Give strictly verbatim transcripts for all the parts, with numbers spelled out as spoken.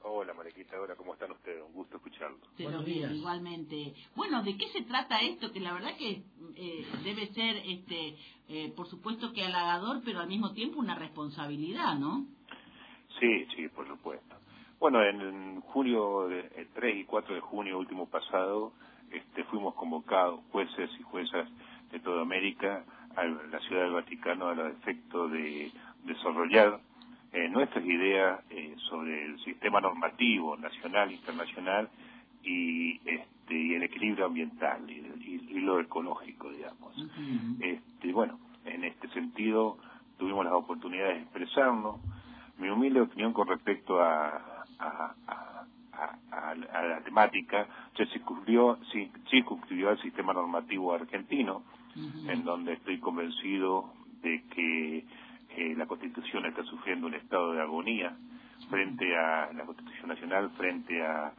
Hola, Mariquita, hola, ¿cómo están ustedes? Un gusto escucharlo. Buenos días. Igualmente. Bueno, ¿de qué se trata esto? Que la verdad que eh, debe ser, este, eh, por supuesto que halagador, pero al mismo tiempo una responsabilidad, ¿no? Sí, sí, por supuesto. Bueno, en junio, el tres y cuatro de junio último pasado, este, fuimos convocados jueces y juezas de toda América a la Ciudad del Vaticano a los efectos de desarrollar eh, nuestras ideas eh, sobre el sistema normativo nacional, internacional y, este, y el equilibrio ambiental y, y, y lo ecológico, digamos. Uh-huh. Este, bueno, en este sentido tuvimos las oportunidades de expresarnos. Mi humilde opinión con respecto a, a, a, a, a, a la temática se circunscribió, circunscribió al sistema normativo argentino, uh-huh. en donde estoy convencido de que eh, la Constitución está sufriendo un estado de agonía frente a la Constitución Nacional, frente a,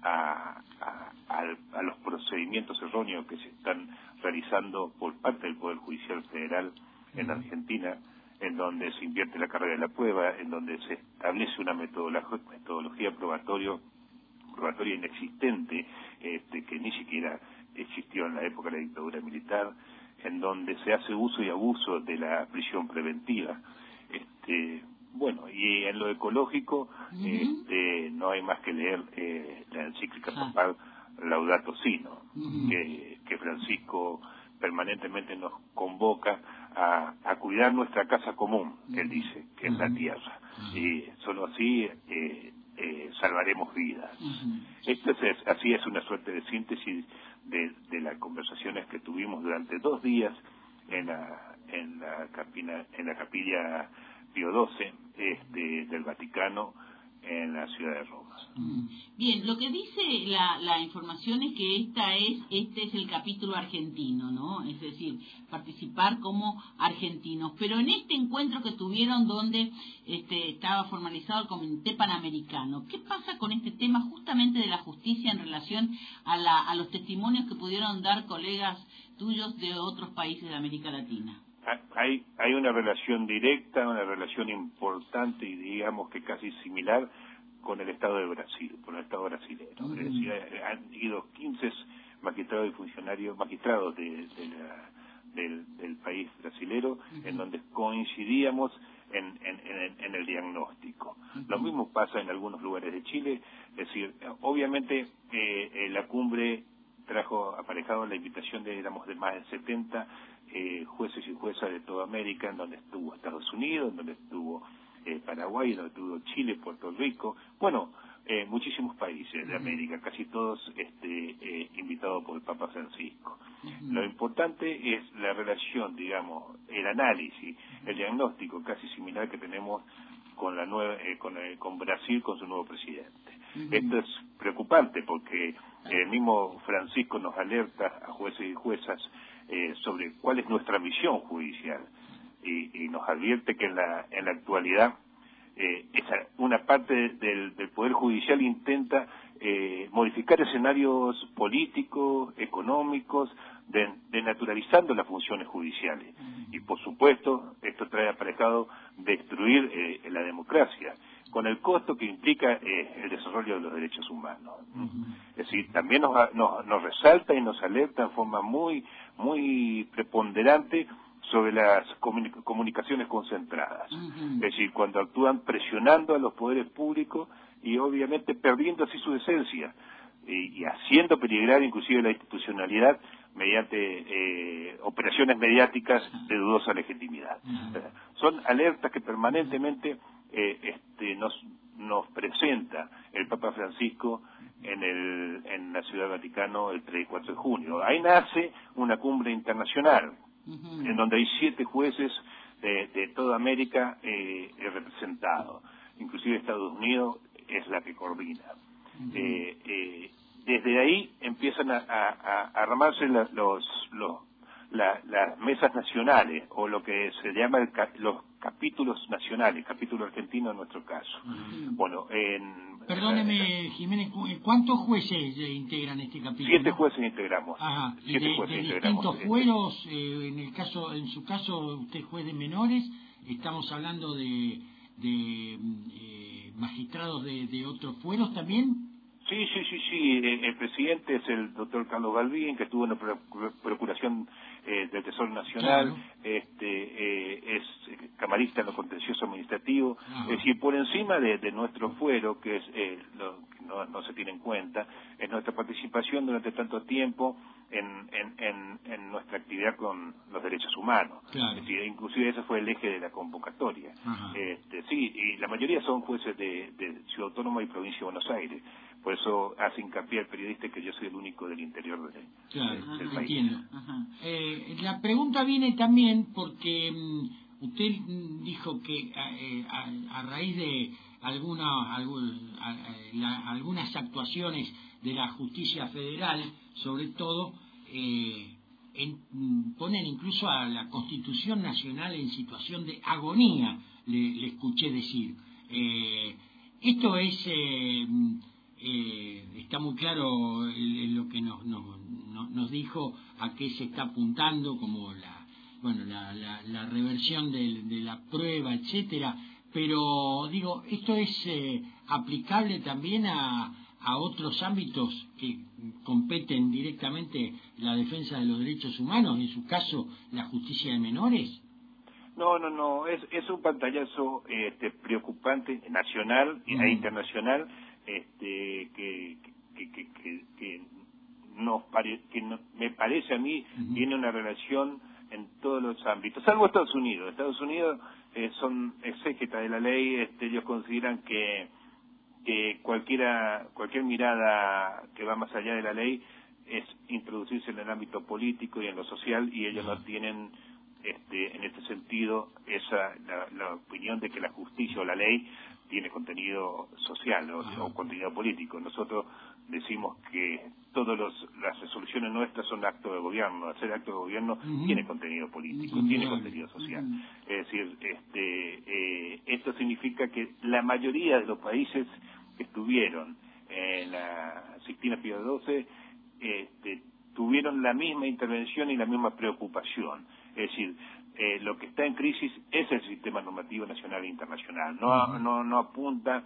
a, a, a, a los procedimientos erróneos que se están realizando por parte del Poder Judicial Federal en Argentina, en donde se invierte la carga de la prueba, en donde se establece una metodología, metodología probatorio, probatoria inexistente, este, que ni siquiera existió en la época de la dictadura militar, en donde se hace uso y abuso de la prisión preventiva. Este, bueno, y en lo ecológico, uh-huh. este, no hay más que leer eh, la encíclica ah. papal Laudato Si, ¿no? uh-huh. que, que Francisco permanentemente nos convoca a, a cuidar nuestra casa común, que él dice, que es uh-huh. la tierra. Uh-huh. Y solo así eh, eh, salvaremos vidas. Uh-huh. Esto es, así es una suerte de síntesis de, de las conversaciones que tuvimos durante dos días en la, en la, capina, en la capilla Pío doce este, del Vaticano, en la ciudad de Roma. Bien, lo que dice la, la información es que esta es este es el capítulo argentino, ¿no? Es decir, participar como argentinos. Pero en este encuentro que tuvieron donde este, estaba formalizado el Comité Panamericano, ¿qué pasa con este tema justamente de la justicia en relación a, la, a los testimonios que pudieron dar colegas tuyos de otros países de América Latina? Hay, hay una relación directa, una relación importante y digamos que casi similar con el Estado de Brasil, con el Estado brasileño. Uh-huh. Es decir, han ido quince magistrados y funcionarios, magistrados de, de la, del, del país brasilero, uh-huh. en donde coincidíamos en, en, en, en el diagnóstico. Uh-huh. Lo mismo pasa en algunos lugares de Chile, es decir, obviamente eh, eh, la cumbre trajo aparejado la invitación de, éramos de más de setenta eh, jueces y juezas de toda América, en donde estuvo Estados Unidos, en donde estuvo eh, Paraguay, en donde estuvo Chile, Puerto Rico, bueno, eh, muchísimos países de América, casi todos este, eh, invitados por el Papa Francisco. Uh-huh. Lo importante es la relación, digamos, el análisis, el diagnóstico casi similar que tenemos con la nueva, eh, con, eh, con Brasil, con su nuevo presidente. Uh-huh. Esto es preocupante porque el mismo Francisco nos alerta a jueces y juezas eh, sobre cuál es nuestra misión judicial y, y nos advierte que en la, en la actualidad eh, esa, una parte del, del Poder Judicial intenta eh, modificar escenarios políticos, económicos, de, denaturalizando las funciones judiciales. Y por supuesto, esto trae aparejado destruir eh, la democracia, con el costo que implica eh, el desarrollo de los derechos humanos. Uh-huh. Es decir, también nos, nos, nos resalta y nos alerta en forma muy, muy preponderante sobre las comunic- comunicaciones concentradas. Uh-huh. Es decir, cuando actúan presionando a los poderes públicos y obviamente perdiendo así su esencia y, y haciendo peligrar inclusive la institucionalidad mediante eh, operaciones mediáticas de dudosa legitimidad. Uh-huh. Son alertas que permanentemente eh, este, nos, nos presenta el Papa Francisco en, el, en la Ciudad del Vaticano el tres y cuatro de junio. Ahí nace una cumbre internacional, uh-huh. en donde hay siete jueces de, de toda América eh, representados, inclusive Estados Unidos es la que coordina. Uh-huh. eh, eh, desde ahí empiezan a, a, a armarse la, los, los, la, las mesas nacionales, o lo que se llama el, los capítulos nacionales, capítulo argentino en nuestro caso. Uh-huh. Bueno, en... Perdóneme, Jiménez, ¿cuántos jueces integran este capítulo? Siete jueces integramos. Ajá, y siete de, jueces de integramos distintos fueros, eh, en el caso, en su caso, usted es juez de menores, estamos hablando de, de eh, magistrados de, de otros fueros también. Sí, sí, sí, sí. El presidente es el doctor Carlos Balbín, que estuvo en la Procuración eh, del Tesoro Nacional, claro. este, eh, es camarista en lo contencioso administrativo, Ajá. es decir, por encima de, de nuestro fuero, que es eh, lo que no, no se tiene en cuenta, es nuestra participación durante tanto tiempo en, en, en, en nuestra actividad con los derechos humanos. Claro. Es decir, inclusive ese fue el eje de la convocatoria. Este, sí, y la mayoría son jueces de, de Ciudad Autónoma y Provincia de Buenos Aires. Por eso hace hincapié al periodista que yo soy el único del interior de, claro, de, del ajá, país. Entiendo. Ajá. Eh, la pregunta viene también porque mmm, usted dijo que eh, a, a raíz de alguna, algún, a, la, algunas actuaciones de la justicia federal, sobre todo, eh, en, ponen incluso a la Constitución Nacional en situación de agonía, le, le escuché decir. Eh, esto es... Eh, Eh, está muy claro el, el lo que nos, nos, nos dijo a qué se está apuntando, como la bueno la, la, la reversión de, de la prueba, etcétera. Pero digo, esto es eh, aplicable también a, a otros ámbitos que competen directamente la defensa de los derechos humanos, en su caso la justicia de menores. No, no, no, es, es un pantallazo este, preocupante nacional e Mm. internacional. Este, que, que, que, que, que, nos pare, que no, me parece a mí Uh-huh. tiene una relación en todos los ámbitos, salvo Estados Unidos. Estados Unidos eh, son exégetas de la ley, este, ellos consideran que, que cualquiera, cualquier mirada que va más allá de la ley es introducirse en el ámbito político y en lo social, y ellos uh-huh. no tienen este, en este sentido esa la, la opinión de que la justicia o la ley tiene contenido social o, o contenido político. Nosotros decimos que todas las resoluciones nuestras son actos de gobierno. Hacer acto de gobierno uh-huh. tiene contenido político, uh-huh. tiene contenido social. Uh-huh. Es decir, este, eh, esto significa que la mayoría de los países que estuvieron en la Sixtina Pío doce este, tuvieron la misma intervención y la misma preocupación. Es decir, Eh, lo que está en crisis es el sistema normativo nacional e internacional, no, uh-huh. no, no apunta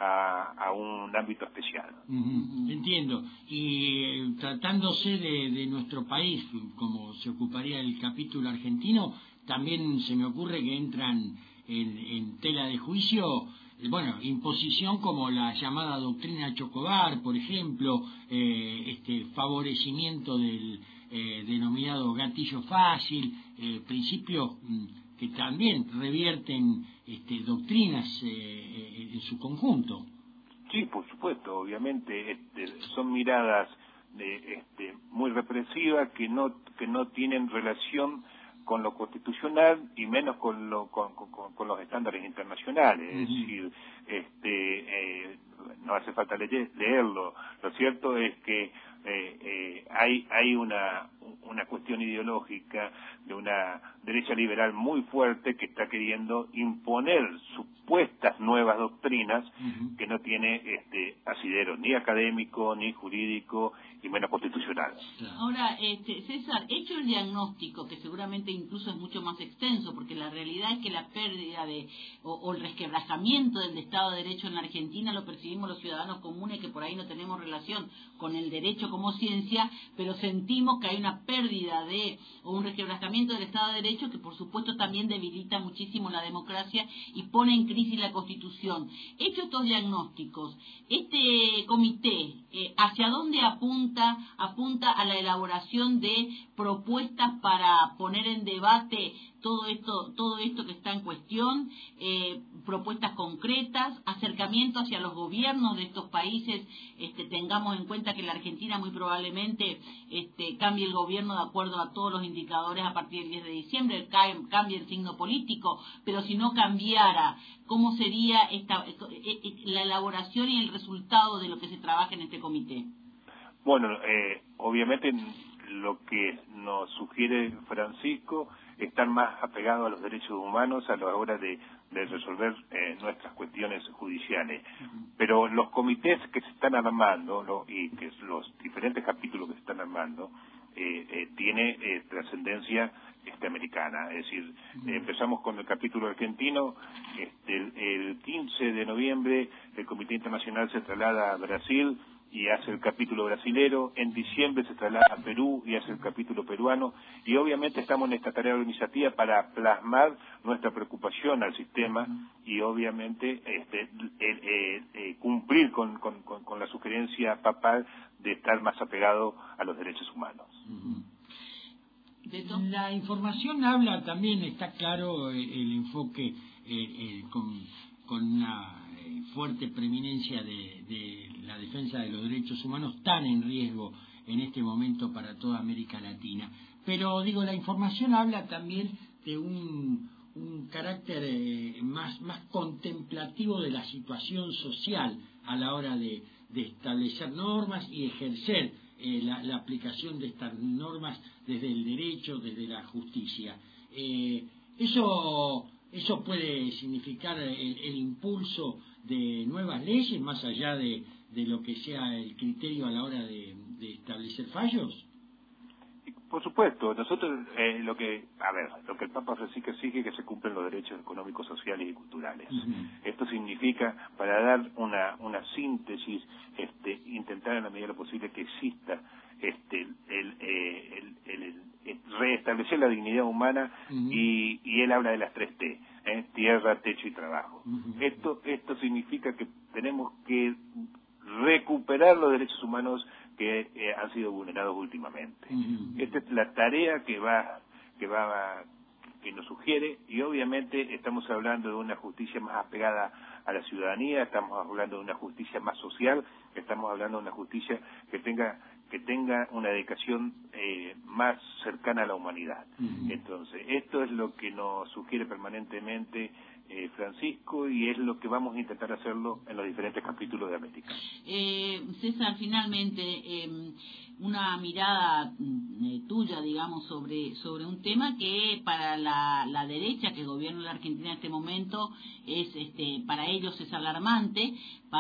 a, a un ámbito especial. Uh-huh. Entiendo. Y eh, tratándose de, de nuestro país, como se ocuparía el capítulo argentino, también se me ocurre que entran en, en tela de juicio, eh, bueno, imposición como la llamada doctrina Chocobar, por ejemplo, eh, este favorecimiento del Eh, denominado gatillo fácil, eh, principios mm, que también revierten este, doctrinas eh, en su conjunto. Sí, por supuesto, obviamente este, son miradas de, este, muy represivas que no que no tienen relación con lo constitucional y menos con lo con, con, con los estándares internacionales. Uh-huh. Es decir, este, eh, no hace falta leer, leerlo. Lo cierto es que eh, eh, hay hay una una cuestión ideológica de una derecha liberal muy fuerte que está queriendo imponer supuestas nuevas doctrinas uh-huh. que no tiene este asidero ni académico ni jurídico y menos constitucional. Ahora, este, César, hecho el diagnóstico, que seguramente incluso es mucho más extenso, porque la realidad es que la pérdida de o, o el resquebrajamiento del Estado de Derecho en la Argentina lo percibimos los ciudadanos comunes, que por ahí no tenemos relación con el derecho como ciencia, pero sentimos que hay una pérdida de o un resquebrajamiento del Estado de Derecho que por supuesto también debilita muchísimo la democracia y pone en crisis la Constitución. Hecho estos diagnósticos, este comité, eh, ¿hacia dónde apunta? Apunta a la elaboración de propuestas para poner en debate todo esto todo esto que está en cuestión, eh, propuestas concretas, acercamiento hacia los gobiernos de estos países. Este, tengamos en cuenta que la Argentina muy probablemente este, cambie el gobierno de acuerdo a todos los indicadores a partir del diez de diciembre, cambie el signo político, pero si no cambiara, ¿cómo sería esta, la elaboración y el resultado de lo que se trabaja en este comité? Bueno, eh, obviamente lo que nos sugiere Francisco es estar más apegado a los derechos humanos a la hora de, de resolver eh, nuestras cuestiones judiciales. Uh-huh. Pero los comités que se están armando lo, y que los diferentes capítulos que se están armando eh, eh, tiene eh, trascendencia este, americana. Es decir, eh, empezamos con el capítulo argentino. Este, el, el quince de noviembre el Comité Internacional se traslada a Brasil y hace el capítulo brasilero. En diciembre se traslada a Perú y hace el capítulo peruano, y obviamente estamos en esta tarea organizativa para plasmar nuestra preocupación al sistema y obviamente este, el, el, el, cumplir con, con, con, con la sugerencia papal de estar más apegado a los derechos humanos. Uh-huh. La información habla también, está claro, el, el enfoque eh, eh, con, con una eh, fuerte preeminencia de, de la defensa de los derechos humanos, tan en riesgo en este momento para toda América Latina. Pero digo, la información habla también de un, un carácter eh, más, más contemplativo de la situación social a la hora de, de establecer normas y ejercer Eh, la, la aplicación de estas normas desde el derecho, desde la justicia. Eh, eso, eso puede significar el, el impulso de nuevas leyes, más allá de, de lo que sea el criterio a la hora de, de establecer fallos. Por supuesto, nosotros eh, lo que, a ver, lo que el Papa Francisco exige es que se cumplen los derechos económicos, sociales y culturales. Uh-huh. Esto significa, para dar una una síntesis, este, intentar en la medida de lo posible que exista este el, eh, el, el, el, el reestablecer la dignidad humana. Uh-huh. y, y él habla de las tres T, ¿eh? Tierra, techo y trabajo. Uh-huh. Esto esto significa que tenemos que recuperar los derechos humanos que eh, han sido vulnerados últimamente. Uh-huh. Esta es la tarea que va que va que nos sugiere, y obviamente estamos hablando de una justicia más apegada a la ciudadanía, estamos hablando de una justicia más social, estamos hablando de una justicia que tenga que tenga una dedicación eh, más cercana a la humanidad. Uh-huh. Entonces, esto es lo que nos sugiere permanentemente eh, Francisco, y es lo que vamos a intentar hacerlo en los diferentes capítulos de América. Eh, César, finalmente, eh, una mirada eh, tuya, digamos, sobre sobre un tema que para la, la derecha que gobierna la Argentina en este momento es, este, para ellos es alarmante,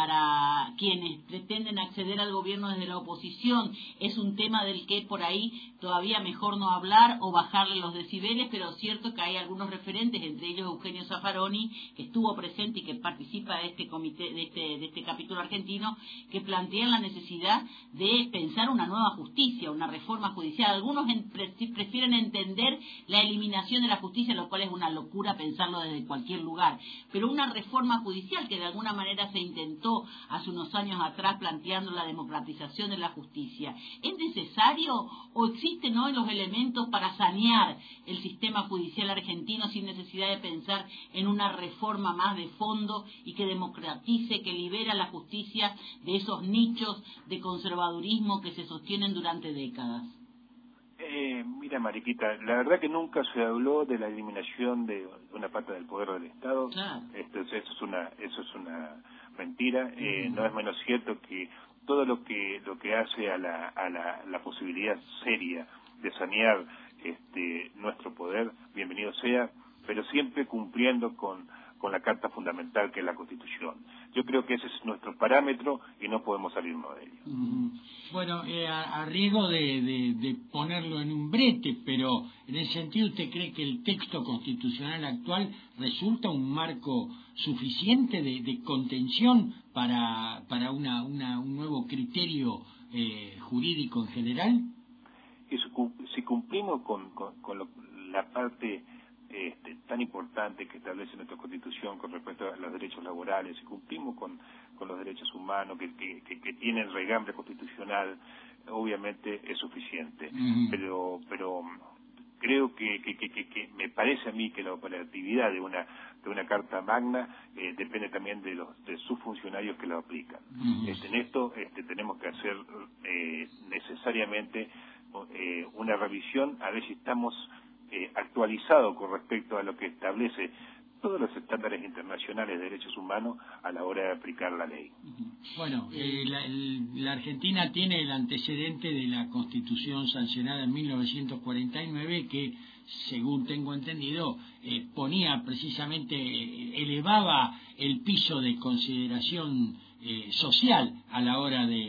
para quienes pretenden acceder al gobierno desde la oposición es un tema del que por ahí todavía mejor no hablar o bajarle los decibeles, pero cierto que hay algunos referentes, entre ellos Eugenio Zaffaroni, que estuvo presente y que participa de este comité, de este, de este capítulo argentino, que plantean la necesidad de pensar una nueva justicia, una reforma judicial. Algunos en, pre, prefieren entender la eliminación de la justicia, lo cual es una locura pensarlo desde cualquier lugar, pero una reforma judicial que de alguna manera se intentó hace unos años atrás planteando la democratización de la justicia. ¿Es necesario o existen hoy los elementos para sanear el sistema judicial argentino sin necesidad de pensar en una reforma más de fondo y que democratice, que libera la justicia de esos nichos de conservadurismo que se sostienen durante décadas? Eh, mira, Mariquita, la verdad que nunca se habló de la eliminación de una parte del poder del Estado. Claro. Esto, eso es una, eso es una mentira. Eh, no es menos cierto que todo lo que lo que hace a la a la, la posibilidad seria de sanear este nuestro poder, bienvenido sea, pero siempre cumpliendo con con la Carta Fundamental, que es la Constitución. Yo creo que ese es nuestro parámetro y no podemos salirnos de ello. Uh-huh. Bueno, eh, a, a riesgo de, de, de ponerlo en un brete, pero en ese sentido, ¿usted cree que el texto constitucional actual resulta un marco suficiente de, de contención para, para una, una, un nuevo criterio eh, jurídico en general? Eso, si cumplimos con, con, con lo, la parte Este, tan importante que establece nuestra Constitución con respecto a los derechos laborales, y cumplimos con, con los derechos humanos que, que, que, que tienen regambre constitucional, obviamente es suficiente. Uh-huh. Pero pero creo que, que, que, que, que me parece a mí que la operatividad de una de una Carta Magna eh, depende también de los de sus funcionarios que lo aplican. Uh-huh. Este, en esto este, tenemos que hacer eh, necesariamente eh, una revisión a ver si estamos Eh, actualizado con respecto a lo que establece todos los estándares internacionales de derechos humanos a la hora de aplicar la ley. Bueno, eh, la, el, la Argentina tiene el antecedente de la Constitución sancionada en mil novecientos cuarenta y nueve que, según tengo entendido, eh, ponía precisamente, eh, elevaba el piso de consideración eh, social a la hora de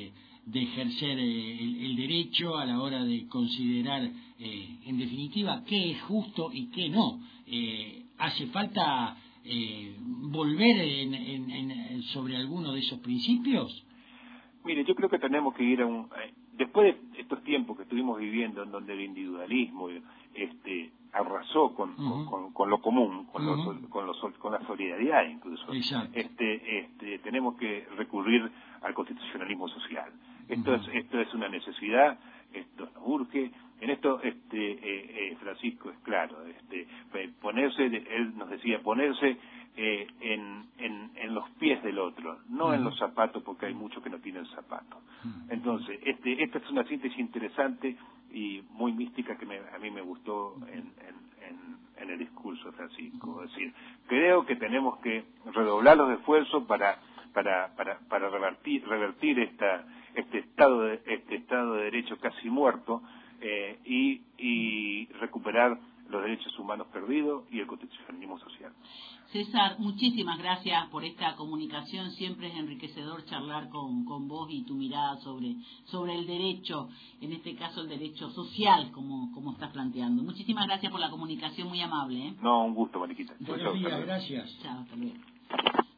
de ejercer eh, el, el derecho, a la hora de considerar, eh, en definitiva, qué es justo y qué no. Eh, hace falta eh, volver en, en, en, sobre alguno de esos principios. Mire, yo creo que tenemos que ir a un... Eh, después de estos tiempos que estuvimos viviendo en donde el individualismo este, arrasó con, uh-huh. con, con, con lo común, con, uh-huh. los, con, los, con la solidaridad incluso, este, este, tenemos que recurrir al constitucionalismo social. Esto, uh-huh. es, esto es una necesidad, esto nos urge. En esto, este, eh, eh, Francisco, es claro, este, ponerse, él nos decía, ponerse eh, en, en, en los pies del otro, no uh-huh. en los zapatos, porque hay muchos que no tienen zapatos. Uh-huh. Entonces, este, esta es una síntesis interesante y muy mística que me, a mí me gustó en, en, en, en el discurso de Francisco. Es decir, creo que tenemos que redoblar los esfuerzos para, para, para, para revertir, revertir esta, este estado de, este estado de derecho casi muerto, Eh, y, y recuperar los derechos humanos perdidos y el constitucionalismo social. César, muchísimas gracias por esta comunicación. Siempre es enriquecedor charlar con, con vos y tu mirada sobre, sobre el derecho, en este caso el derecho social, como, como estás planteando. Muchísimas gracias por la comunicación, muy amable. ¿eh? No, un gusto, Mariquita. Buenos días, gracias. Chao, hasta luego.